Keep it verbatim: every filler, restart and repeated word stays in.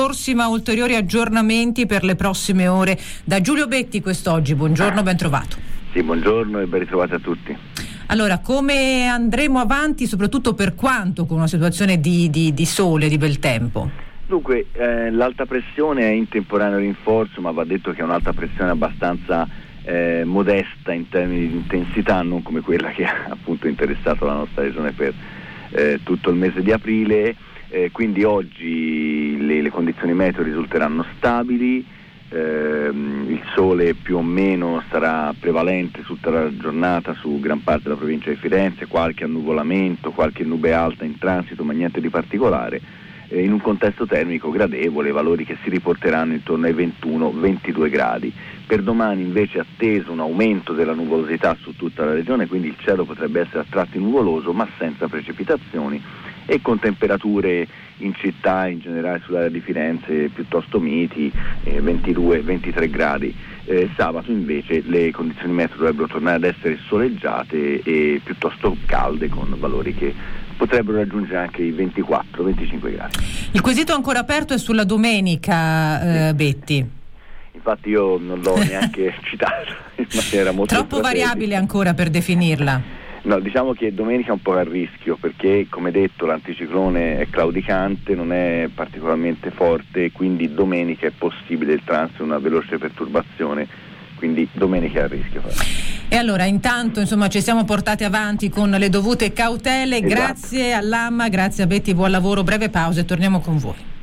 corsi ma ulteriori aggiornamenti per le prossime ore. Da Giulio Betti quest'oggi, buongiorno, ben trovato. Sì, buongiorno e ben ritrovati a tutti. Allora, come andremo avanti, soprattutto per quanto con una situazione di, di, di sole, di bel tempo? Dunque, eh, l'alta pressione è in temporaneo rinforzo, ma va detto che è un'alta pressione abbastanza eh, modesta in termini di intensità, non come quella che ha appunto interessato la nostra regione per eh, tutto il mese di aprile, eh, quindi oggi le, le condizioni meteo risulteranno stabili, eh, il sole più o meno sarà prevalente tutta la giornata su gran parte della provincia di Firenze, qualche annuvolamento, qualche nube alta in transito, ma niente di particolare, eh, in un contesto termico gradevole, valori che si riporteranno intorno ai ventuno ventidue gradi. Per domani invece è atteso un aumento della nuvolosità su tutta la regione, quindi il cielo potrebbe essere a tratti nuvoloso ma senza precipitazioni e con temperature in città, in generale sull'area di Firenze, piuttosto miti, eh, ventidue ventitré gradi. Eh, sabato invece le condizioni meteo dovrebbero tornare ad essere soleggiate e piuttosto calde, con valori che potrebbero raggiungere anche i ventiquattro venticinque gradi. Il quesito ancora aperto è sulla domenica, eh, Betti. Infatti io non l'ho neanche citato in maniera molto troppo strategica. Variabile ancora per definirla. No, diciamo che domenica è un po' a rischio perché, come detto, l'anticiclone è claudicante, non è particolarmente forte, quindi domenica è possibile il transito, una veloce perturbazione, quindi domenica è a rischio. E allora intanto insomma ci siamo portati avanti con le dovute cautele. Esatto. Grazie all'A M A, grazie a Betti, buon lavoro, breve pausa e torniamo con voi.